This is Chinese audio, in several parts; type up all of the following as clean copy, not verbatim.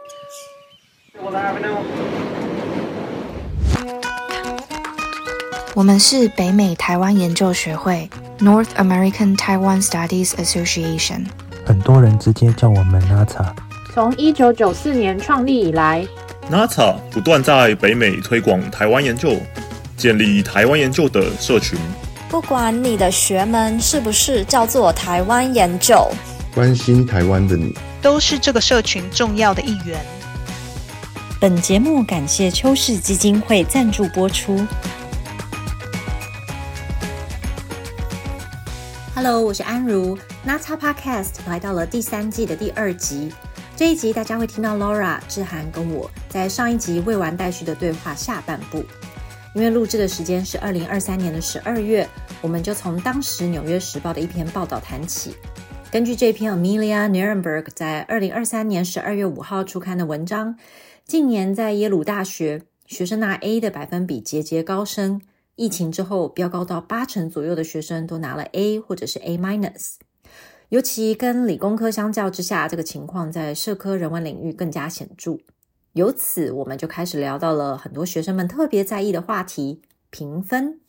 我们是北美台湾研究学会 North American Taiwan Studies Association， 很多人直接叫我们 NASA。 从1994年创立以来， NASA 不断在北美推广台湾研究，建立台湾研究的社群。 不管你的学门是不是叫做台湾研究， 关心台湾的你都是这个社群重要的一员。 本节目感谢邱氏基金会赞助播出。Hello， 我是安如。NASA Podcast 来到了第3季的第2集。这一集大家会听到 Laura、志涵跟我在上一集未完待续的对话下半部。因为录制的时间是2023年的12月，我们就从当时《纽约时报》的一篇报道谈起。根据这篇 Amelia Nierenberg 在2023年12月5号出刊的文章，近年在耶鲁大学学生拿 A 的百分比节节高升，疫情之后飙高到80%左右的学生都拿了 A 或者是 A-。尤其跟理工科相较之下，这个情况在社科人文领域更加显著。由此我们就开始聊到了很多学生们特别在意的话题，评分。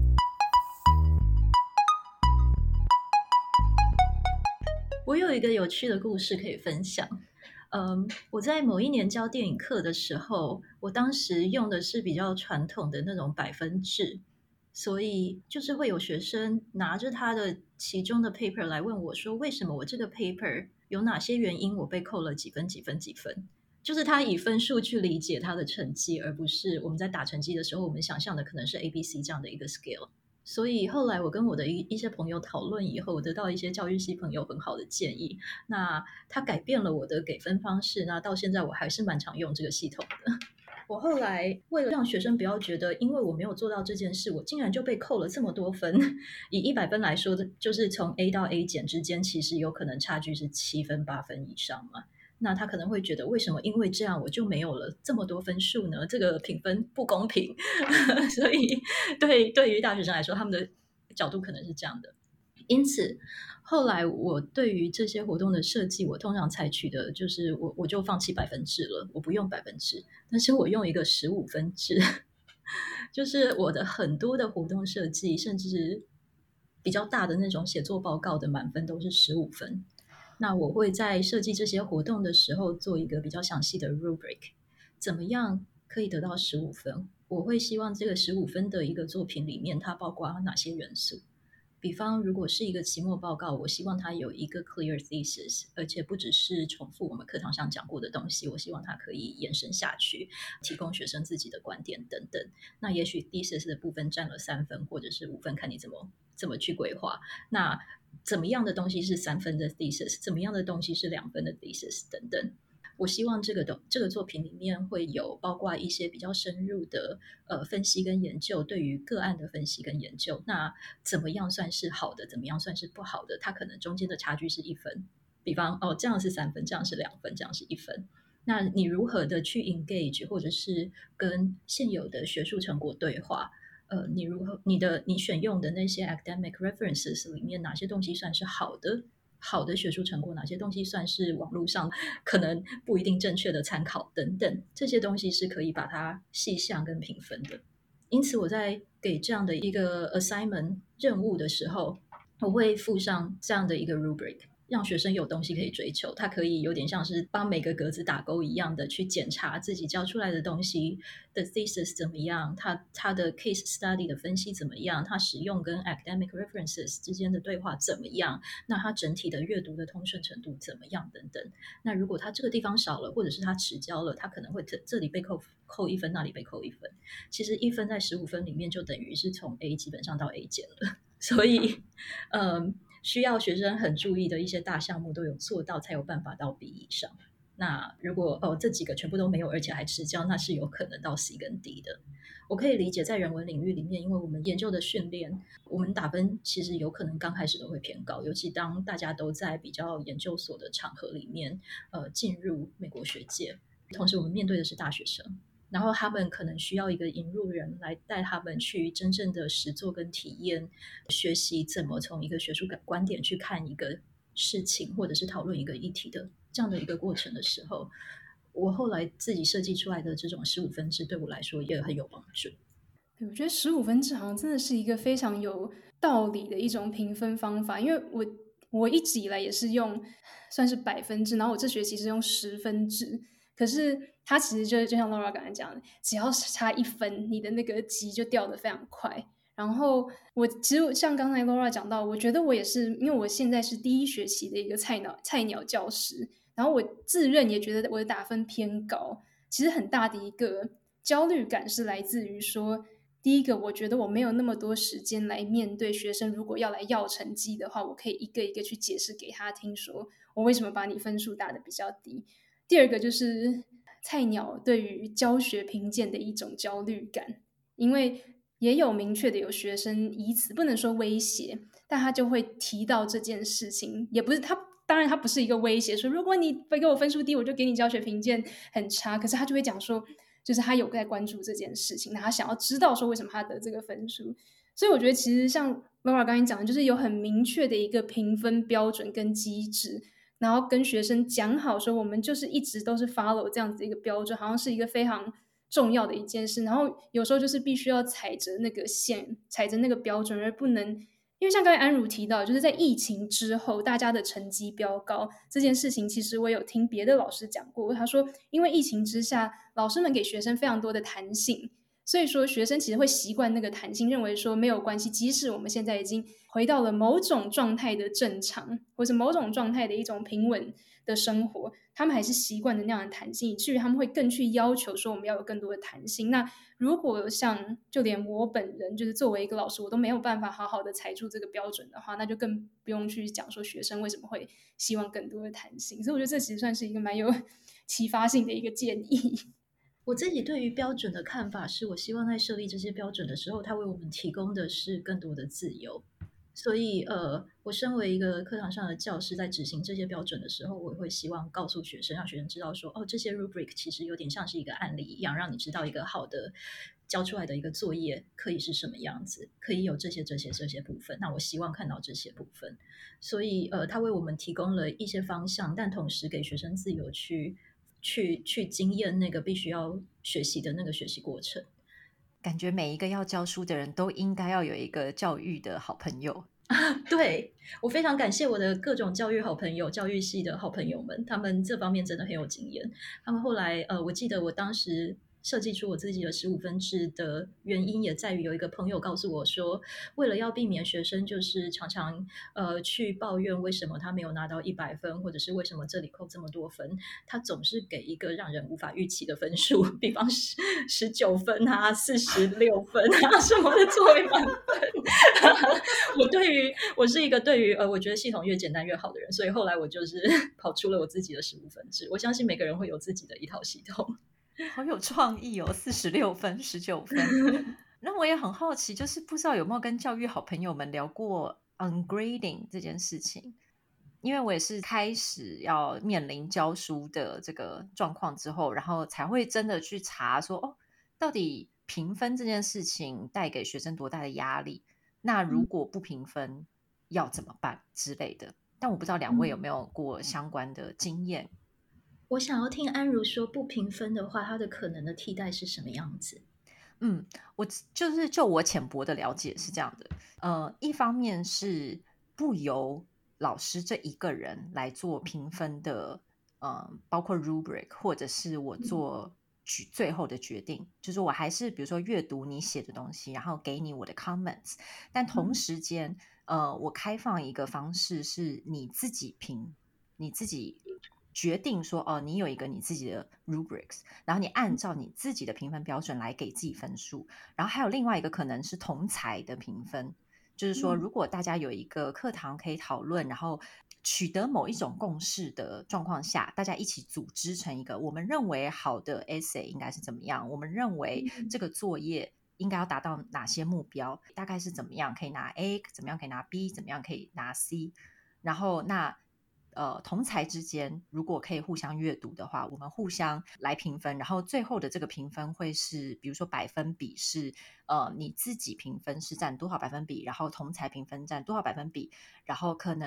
我有一个有趣的故事可以分享。我在某一年教电影课的时候，我当时用的是比较传统的那种百分制，所以就是会有学生拿着他的其中的 paper 来问我说，为什么我这个 paper 有哪些原因我被扣了几分几分几分，就是他以分数去理解他的成绩，而不是我们在打成绩的时候我们想象的可能是 ABC 这样的一个 scale。所以后来我跟我的一些朋友讨论以后，我得到一些教育系朋友很好的建议，那他改变了我的给分方式，那到现在我还是蛮常用这个系统的。我后来为了让学生不要觉得因为我没有做到这件事我竟然就被扣了这么多分，以100分来说，就是从 A 到 A 减之间其实有可能差距是7分8分以上嘛，那他可能会觉得为什么因为这样我就没有了这么多分数呢？这个评分不公平所以对于大学生来说，他们的角度可能是这样的。因此后来我对于这些活动的设计，我通常采取的就是我就放弃百分制了，我不用百分制，但是我用一个15分制就是我的很多的活动设计，甚至比较大的那种写作报告的满分都是15分。那我会在设计这些活动的时候做一个比较详细的 rubric， 怎么样可以得到15分？我会希望这个15分的一个作品里面它包括哪些元素，比方如果是一个期末报告，我希望它有一个 clear thesis， 而且不只是重复我们课堂上讲过的东西，我希望它可以延伸下去，提供学生自己的观点等等。那也许 thesis 的部分占了3分或者是5分，看你怎么去规划。那怎么样的东西是3分的 thesis， 怎么样的东西是2分的 thesis 等等。我希望这个作品里面会有包括一些比较深入的分析跟研究，对于个案的分析跟研究。那怎么样算是好的，怎么样算是不好的，它可能中间的差距是1分，比方这样是3分，这样是2分，这样是1分。那你如何的去 engage， 或者是跟现有的学术成果对话，你选用的那些 academic references 里面哪些东西算是好的学术成果，哪些东西算是网络上可能不一定正确的参考等等，这些东西是可以把它细项跟评分的。因此我在给这样的一个 assignment 任务的时候，我会附上这样的一个 rubric，让学生有东西可以追求，他可以有点像是帮每个格子打勾一样的去检查自己教出来的东西的 thesis 怎么样，他的 case study 的分析怎么样，他使用跟 academic references 之间的对话怎么样，那他整体的阅读的通顺程度怎么样等等。那如果他这个地方少了，或者是他迟交了，他可能会这里被扣1分，那里被扣1分。其实1分在15分里面就等于是从 A 基本上到 A 减了，所以需要学生很注意的一些大项目都有做到，才有办法到 B 以上。那如果这几个全部都没有，而且还迟交，那是有可能到 C 跟 D 的。我可以理解在人文领域里面，因为我们研究的训练，我们打分其实有可能刚开始都会偏高，尤其当大家都在比较研究所的场合里面进入美国学界，同时我们面对的是大学生，然后他们可能需要一个引路人来带他们去真正的实作跟体验，学习怎么从一个学术观点去看一个事情，或者是讨论一个议题的这样的一个过程的时候， 我后来自己设计出来的这种15分制对我来说也很有帮助。 对，我觉得15分制好像真的是一个非常有道理的一种评分方法，因为我一直以来也是用算是百分制，然后我这学期是用10分制，可是它其实就像 Laura 刚才讲的，只要差1分，你的那个级就掉得非常快。然后其实像刚才 Laura 讲到，我觉得我也是，因为我现在是第一学期的一个菜鸟教师，然后我自认也觉得我的打分偏高，其实很大的一个焦虑感是来自于说，第一个我觉得我没有那么多时间来面对学生，如果要来要成绩的话，我可以一个一个去解释给他听，说我为什么把你分数打得比较低。第二个就是菜鸟对于教学评鉴的一种焦虑感，因为也有明确的有学生以此不能说威胁，但他就会提到这件事情，也不是他，当然他不是一个威胁，说如果你给我分数低，我就给你教学评鉴很差，可是他就会讲说，就是他有在关注这件事情，那他想要知道说为什么他得这个分数。所以我觉得其实像 Laura 刚才讲的，就是有很明确的一个评分标准跟机制，然后跟学生讲好说我们就是一直都是 follow 这样子一个标准，好像是一个非常重要的一件事。然后有时候就是必须要踩着那个线，踩着那个标准，而不能因为像刚才安如提到，就是在疫情之后大家的成绩飙高这件事情，其实我有听别的老师讲过，他说因为疫情之下老师们给学生非常多的弹性，所以说学生其实会习惯那个弹性，认为说没有关系，即使我们现在已经回到了某种状态的正常，或者某种状态的一种平稳的生活，他们还是习惯的那样的弹性，以至于他们会更去要求说我们要有更多的弹性。那如果像就连我本人就是作为一个老师，我都没有办法好好的踩住这个标准的话，那就更不用去讲说学生为什么会希望更多的弹性。所以我觉得这其实算是一个蛮有启发性的一个建议。 我自己对于标准的看法是，我希望在设立这些标准的时候，它为我们提供的是更多的自由。所以我身为一个课堂上的教师，在执行这些标准的时候，我会希望告诉学生，让学生知道说，这些 rubric 其实有点像是一个案例一样，让你知道一个好的教出来的一个作业可以是什么样子，可以有这些部分。那我希望看到这些部分，所以它为我们提供了一些方向，但同时给学生自由去经验那个必须要学习的那个学习过程。 感觉每一个要教书的人都应该要有一个教育的好朋友。 对，我非常感谢我的各种教育好朋友，教育系的好朋友们，他们这方面真的很有经验。他们后来我记得我当时设计出我自己的15分制的原因也在于有一个朋友告诉我说，为了要避免学生就是常常去抱怨为什么他没有拿到100分，或者是为什么这里扣这么多分，他总是给一个让人无法预期的分数，比方19分啊46分啊什么的作为满分。我是一个对于我觉得系统越简单越好的人，所以后来我就是跑出了我自己的15分制。我相信每个人会有自己的一套系统。 好有创意哦，46分19分。那我也很好奇，就是不知道有没有跟教育好朋友们聊过 ungrading 这件事情，因为我也是开始要面临教书的这个状况之后，然后才会真的去查说到底评分这件事情带给学生多大的压力，那如果不评分要怎么办之类的。但我不知道两位有没有过相关的经验。 我想要听安如说，不评分的话，它的可能的替代是什么样子？ 我就我浅薄的了解是这样的，一方面是不由老师这一个人来做评分的，包括 rubric 或者是我做最后的决定，就是我还是比如说阅读你写的东西，然后给你我的 comments， 但同时间我开放一个方式是你自己评，你自己决定说你有一个你自己的 rubrics， 然后你按照你自己的评分标准来给自己分数。然后还有另外一个可能是同侪的评分，就是说如果大家有一个课堂可以讨论，然后取得某一种共识的状况下，大家一起组织成一个我们认为好的 essay 应该是怎么样，我们认为这个作业应该要达到哪些目标，大概是怎么样可以拿 A， 怎么样可以拿 B， 怎么样可以拿 C。 然后那同侪之间如果可以互相阅读的话，我们互相来评分，然后最后的这个评分会是比如说百分比是你自己评分是占多少百分比，然后同侪评分占多少百分比，然后可能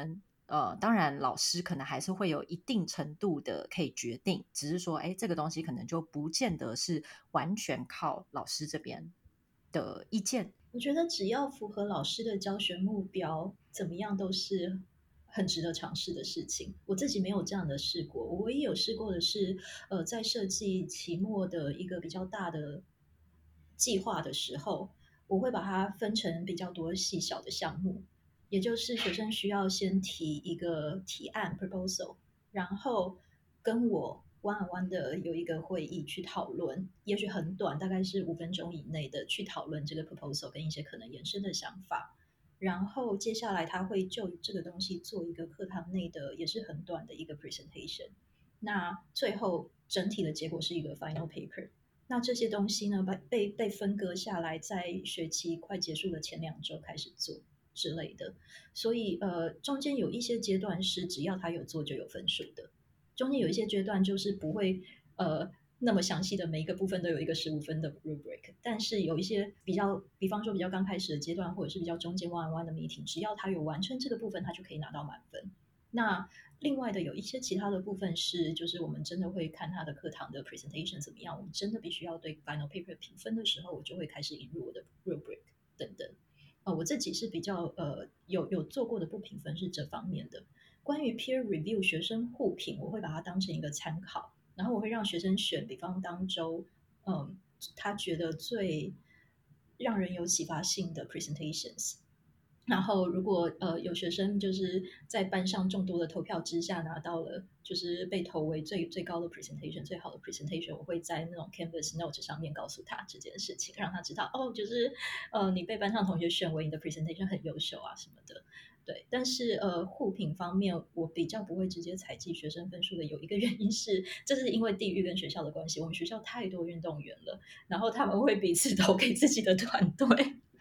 当然老师可能还是会有一定程度的可以决定，只是说这个东西可能就不见得是完全靠老师这边的意见。 我觉得只要符合老师的教学目标，怎么样都是很值得尝试的事情。我自己没有这样的试过，我唯一有试过的是在设计期末的一个比较大的计划的时候，我会把它分成比较多细小的项目，也就是学生需要先提一个提案 proposal， 然后跟我one on one 的有一个会议去讨论，也许很短，大概是5分钟以内的去讨论这个 proposal 跟一些可能延伸的想法，然后接下来他会就这个东西做一个课堂内的也是很短的一个 presentation， 那最后整体的结果是一个 final paper。 那这些东西呢被分割下来，在学期快结束的前2周开始做之类的，所以中间有一些阶段是只要他有做就有分数的，中间有一些阶段就是不会那么详细的每一个部分都有一个15分的 rubric， 但是有一些比方说比较刚开始的阶段，或者是比较中间 one-on-one 的 meeting， 只要他有完成这个部分，他就可以拿到满分。那另外的有一些其他的部分是，就是我们真的会看他的课堂的 presentation 怎么样，我们真的必须要对 final paper 评分的时候，我就会开始引入我的 rubric 等等。我自己是比较有做过的不评分是这方面的。关于 peer review 学生互评，我会把它当成一个参考，然后我会让学生选比方当周他觉得最让人有启发性的 presentations， 然后如果有学生就是在班上众多的投票之下拿到了就是被投为最高的 presentation 最好的 presentation， 我会在那种 Canvas note 上面告诉他这件事情，让他知道就是你被班上同学选为你的 presentation 很优秀啊什么的。对，但是互评方面我比较不会直接采集学生分数的，有一个原因是这是因为地域跟学校的关系，我们学校太多运动员了，然后他们会彼此投给自己的团队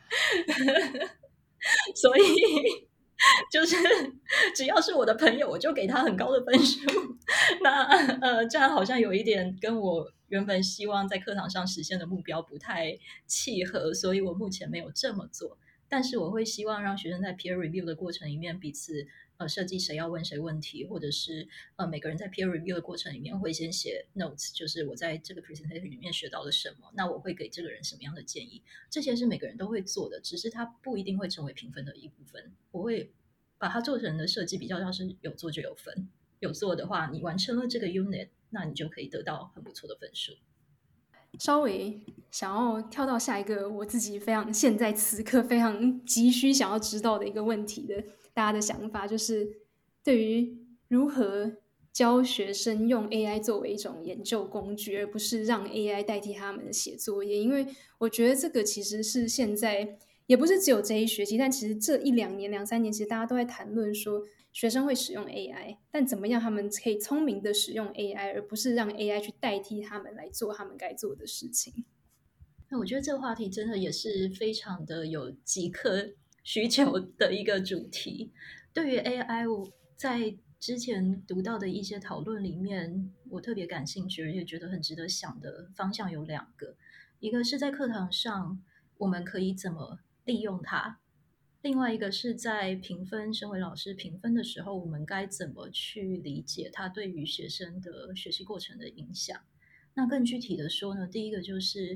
所以就是只要是我的朋友我就给他很高的分数那这样好像有一点跟我原本希望在课堂上实现的目标不太契合，所以我目前没有这么做。但是我会希望让学生在 peer review 的过程里面彼此设计谁要问谁问题，或者是每个人在 peer review 的过程里面会先写 notes， 就是我在这个 presentation 里面学到了什么，那我会给这个人什么样的建议，这些是每个人都会做的，只是它不一定会成为评分的一部分。我会把它做成的设计比较像是有做就有分，有做的话你完成了这个 unit， 那你就可以得到很不错的分数。 稍微想要跳到下一个我自己非常现在此刻非常急需想要知道的一个问题的大家的想法，就是对于如何教学生用 AI 作为一种研究工具，而不是让 AI 代替他们写作业。因为我觉得这个其实是现在也不是只有这一学期，但其实这1-2年2-3年其实大家都在谈论说学生会使用 AI， 但怎么样他们可以聪明的使用 AI， 而不是让 AI 去代替他们来做他们该做的事情。 那我觉得这个话题真的也是非常的有极客需求的一个主题。对于 AI， 我在之前读到的一些讨论里面，我特别感兴趣也觉得很值得想的方向有2个，一个是在课堂上我们可以怎么利用它，另外一个是在评分，身为老师评分的时候，我们该怎么去理解它对于学生的学习过程的影响。那更具体的说呢，第一个就是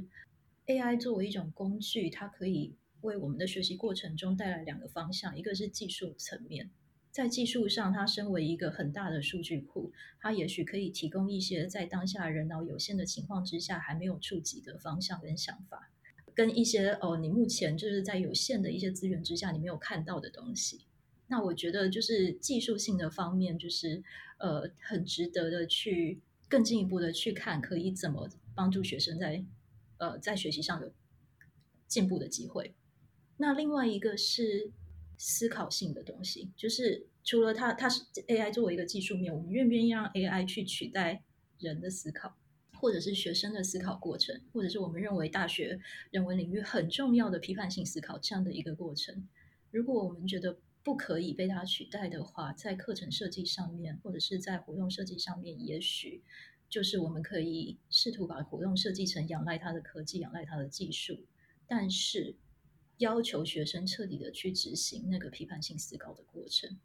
AI 作为一种工具，它可以为我们的学习过程中带来2个方向，一个是技术层面，在技术上它身为一个很大的数据库，它也许可以提供一些在当下人脑有限的情况之下还没有触及的方向跟想法，跟一些你目前就是在有限的一些资源之下你没有看到的东西。那我觉得就是技术性的方面，就是很值得的去更进一步的去看可以怎么帮助学生在学习上有进步的机会。那另外一个是思考性的东西，就是除了它是 AI 作为一个技术面，我们愿不愿意让 AI 去取代人的思考，或者是学生的思考过程，或者是我们认为大学人文领域很重要的批判性思考这样的一个过程。如果我们觉得不可以被它取代的话，在课程设计上面或者是在活动设计上面，也许就是我们可以试图把活动设计成仰赖它的科技，仰赖它的技术，但是要求学生彻底的去执行那个批判性思考的过程。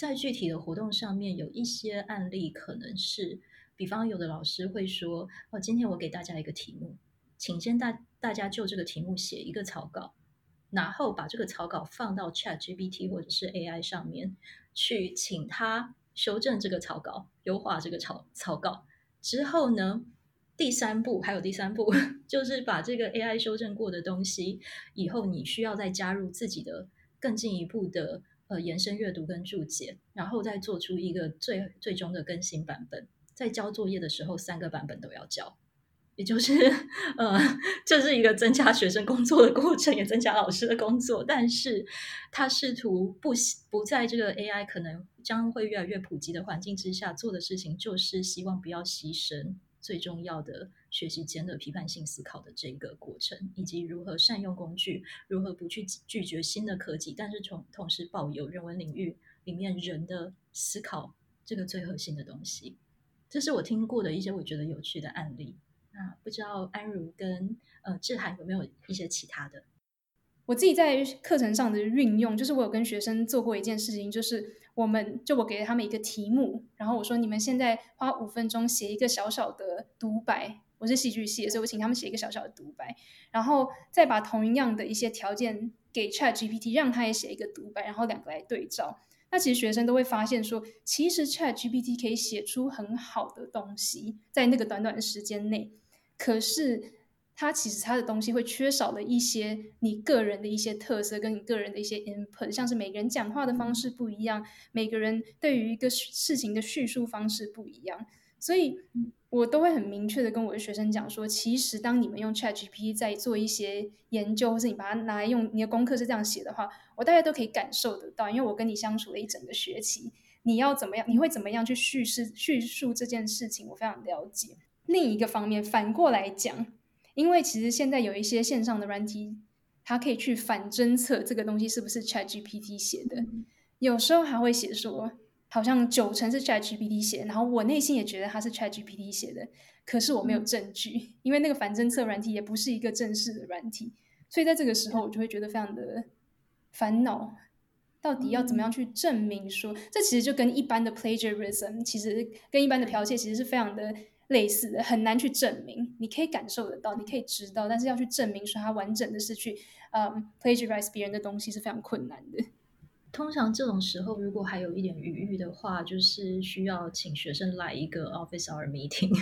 在具体的活动上面有一些案例，可能是比方有的老师会说，今天我给大家一个题目，请先大家就这个题目写一个草稿，然后把这个草稿放到 ChatGPT 或者是 AI 上面去，请他修正这个草稿，优化这个草稿之后呢，还有第三步就是把这个 AI 修正过的东西以后你需要再加入自己的更进一步的延伸阅读跟注解，然后再做出一个最终的更新版本。在交作业的时候3个版本都要交，也就是这是一个增加学生工作的过程，也增加老师的工作，但是他试图不在这个 AI 可能将会越来越普及的环境之下做的事情，就是希望不要牺牲最重要的学习间的批判性思考的这个过程，以及如何善用工具，如何不去拒绝新的科技，但是同时保有人文领域里面人的思考这个最核心的东西。这是我听过的一些我觉得有趣的案例。那不知道安如跟志涵有没有一些其他的？ 我自己在课程上的运用，就是我有跟学生做过一件事情，就是我给了他们一个题目，然后我说你们现在花5分钟写一个小小的独白，我是戏剧系的，所以我请他们写一个小小的独白，然后再把同样的一些条件给 ChatGPT， 让他也写一个独白，然后2个来对照。那其实学生都会发现说，其实 ChatGPT 可以写出很好的东西，在那个短短的时间内，可是其实它的东西会缺少了一些你个人的一些特色跟你个人的一些 input， 像是每个人讲话的方式不一样，每个人对于一个事情的叙述方式不一样，所以我都会很明确的跟我的学生讲说，其实当你们用 ChatGPT 在做一些研究，或是你把它拿来用你的功课是这样写的话，我大概都可以感受得到，因为我跟你相处了一整个学期，你要怎么样，你会怎么样去叙述这件事情，我非常了解。另一个方面，反过来讲，因为其实现在有一些线上的软体，它可以去反侦测这个东西是不是 ChatGPT 写的，有时候还会写说好像90%是 ChatGPT 写的，然后我内心也觉得它是 ChatGPT 写的，可是我没有证据，因为那个反侦测软体也不是一个正式的软体，所以在这个时候我就会觉得非常的烦恼，到底要怎么样去证明说，这其实就跟一般的 plagiarism 其实跟一般的剽窃其实是非常的类似的，很难去证明。你可以感受得到，你可以知道，但是要去证明说它完整的是去plagiarize 别人的东西是非常困难的。 通常这种时候如果还有一点余裕的话，就是需要请学生来一个 office hour meeting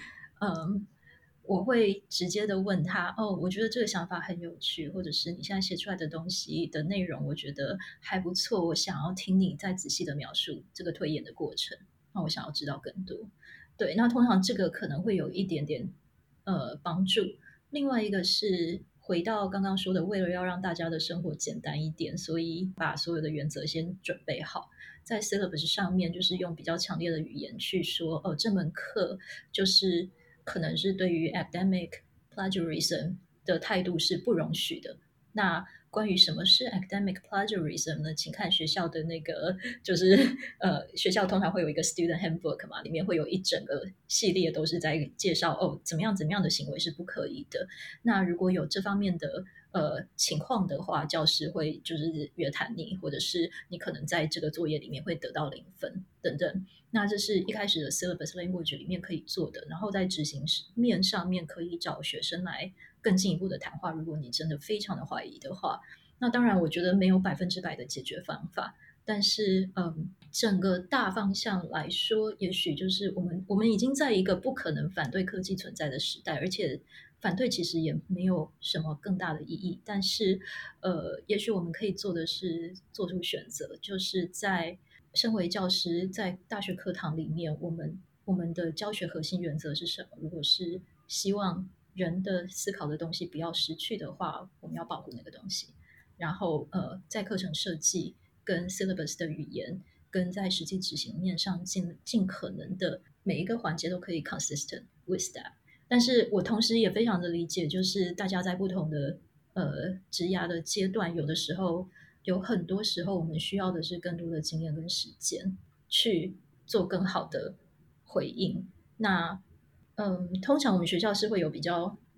我会直接的问他，我觉得这个想法很有趣，或者是你现在写出来的东西的内容我觉得还不错，我想要听你再仔细的描述这个推演的过程，那我想要知道更多。对，那通常这个可能会有一点点帮助。另外一个是回到刚刚说的，为了要让大家的生活简单一点，所以把所有的原则先准备好，在 syllabus 上面就是用比较强烈的语言去说，这门课就是可能是对于 academic plagiarism 的态度是不容许的。那关于什么是 academic plagiarism 呢？请看学校的那个，就是学校通常会有一个 student handbook 嘛，里面会有一整个系列都是在介绍怎么样的行为是不可以的。那如果有这方面的情况的话，教师会就是约谈你，或者是你可能在这个作业里面会得到0分等等。那这是一开始的 syllabus language 里面可以做的，然后在执行面上面可以找学生来更进一步的谈话，如果你真的非常的怀疑的话。那当然我觉得没有100%的解决方法，但是整个大方向来说，也许就是我们已经在一个不可能反对科技存在的时代，而且反对其实也没有什么更大的意义，但是也许我们可以做的是做出选择，就是在身为教师在大学课堂里面，我们的教学核心原则是什么？如果是希望人的思考的东西不要失去的话，我们要保护那个东西。然后在课程设计跟 syllabus 的语言跟在实际执行面上尽可能的每一个环节都可以 consistent with that。 但是我同时也非常的理解，就是大家在不同的职涯的阶段，有很多时候我们需要的是更多的经验跟时间去做更好的回应。那通常我们学校是会有比较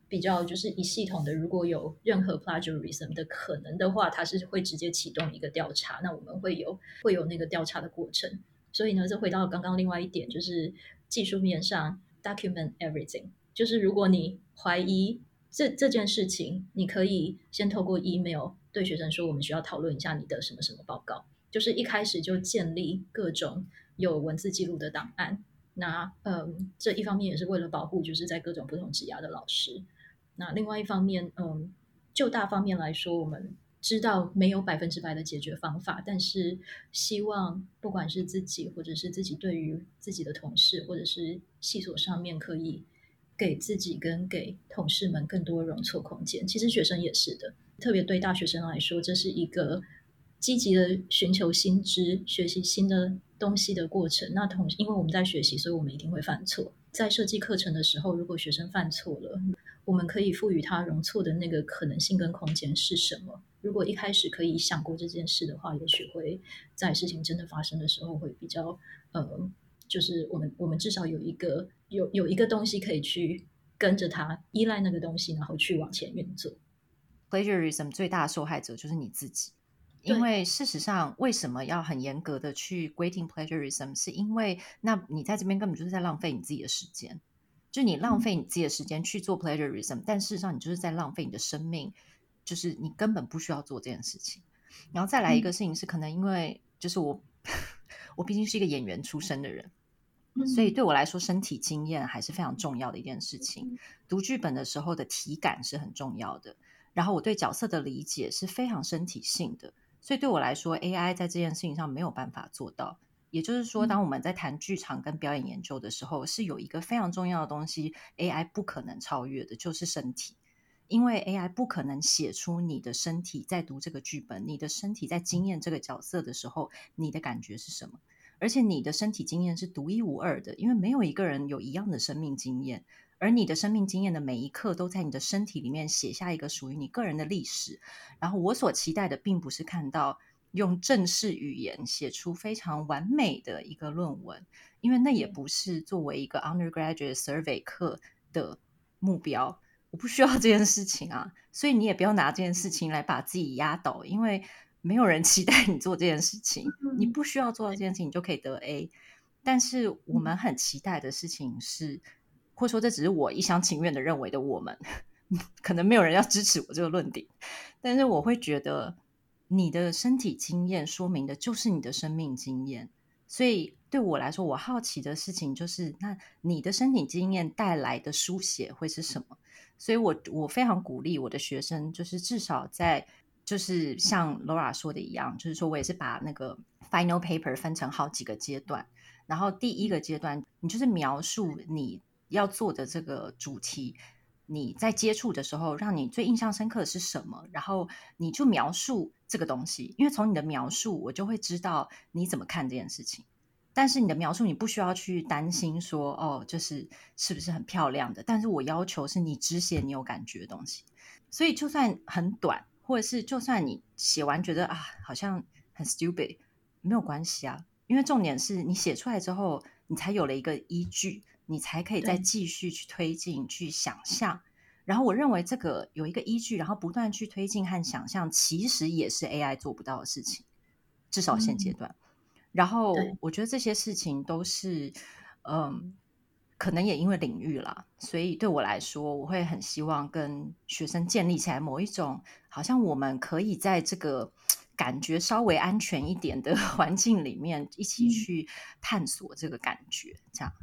比较就是一系统的，如果有任何 plagiarism 的可能的话，它是会直接启动一个调查，那我们会有那个调查的过程。所以呢，这回到刚刚另外一点，就是技术面上 document everything， 就是如果你怀疑这件事情，你可以先透过 email 对学生说，我们需要讨论一下你的什么什么报告，就是一开始就建立各种有文字记录的档案。那这一方面也是为了保护就是在各种不同职涯的老师。那另外一方面，就大方面来说，我们知道没有100%的解决方法，但是希望不管是自己或者是自己对于自己的同事或者是系所上面，可以给自己跟给同事们更多容错空间。其实学生也是的，特别对大学生来说，这是一个积极的寻求新知、学习新的东西的过程。那因为我们在学习，所以我们一定会犯错。在设计课程的时候，如果学生犯错了，我们可以赋予他容错的那个可能性跟空间是什么。如果一开始可以想过这件事的话，也许会在事情真的发生的时候会比较就是我们至少有一个东西可以去跟着他，依赖那个东西，然后去往前运作。 Plagiarism 最大的受害者就是你自己，因为事实上为什么要很严格的去规定 plagiarism， 是因为那你在这边根本就是在浪费你自己的时间，就你浪费你自己的时间去做 plagiarism， 但事实上你就是在浪费你的生命，就是你根本不需要做这件事情。然后再来一个事情是，可能因为就是我毕竟是一个演员出身的人，所以对我来说身体经验还是非常重要的一件事情。读剧本的时候的体感是很重要的，然后我对角色的理解是非常身体性的，所以对我来说 AI 在这件事情上没有办法做到。也就是说，当我们在谈剧场跟表演研究的时候，是有一个非常重要的东西 AI 不可能超越的，就是身体。因为 AI 不可能写出你的身体在读这个剧本，你的身体在经验这个角色的时候你的感觉是什么，而且你的身体经验是独一无二的，因为没有一个人有一样的生命经验，而你的生命经验的每一刻都在你的身体里面写下一个属于你个人的历史。然后我所期待的并不是看到用正式语言写出非常完美的一个论文，因为那也不是作为一个 undergraduate survey 课的目标，我不需要这件事情啊。所以你也不要拿这件事情来把自己压倒，因为没有人期待你做这件事情，你不需要做到这件事情你就可以得 A。 但是我们很期待的事情是，或者说这只是我一厢情愿的认为的，我们可能没有人要支持我这个论点，但是我会觉得你的身体经验说明的就是你的生命经验。所以对我来说，我好奇的事情就是那你的身体经验带来的书写会是什么。所以我非常鼓励我的学生，就是至少在就是像 Laura 说的一样，就是说我也是把那个 final paper 分成好几个阶段，然后第一个阶段你就是描述你要做的这个主题，你在接触的时候让你最印象深刻的是什么，然后你就描述这个东西，因为从你的描述我就会知道你怎么看这件事情。但是你的描述你不需要去担心说哦，就是是不是很漂亮的，但是我要求是你只写你有感觉的东西。所以就算很短，或者是就算你写完觉得啊好像很 stupid， 没有关系啊，因为重点是你写出来之后你才有了一个依据，你才可以再继续去推进去想象。然后我认为这个有一个依据，然后不断去推进和想象，其实也是 AI 做不到的事情，至少现阶段。然后我觉得这些事情都是可能也因为领域啦，所以对我来说我会很希望跟学生建立起来某一种好像我们可以在这个感觉稍微安全一点的环境里面一起去探索这个感觉，这样。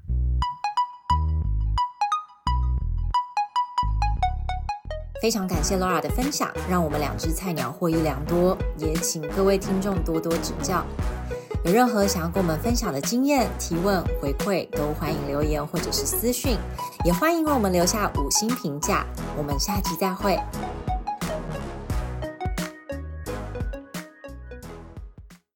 非常感谢 Laura 的分享，让我们两只菜鸟获益良多，也请各位听众多多指教。有任何想要跟我们分享的经验、提问、回馈，都欢迎留言或者是私讯，也欢迎为我们留下5星评价。我们下集再会。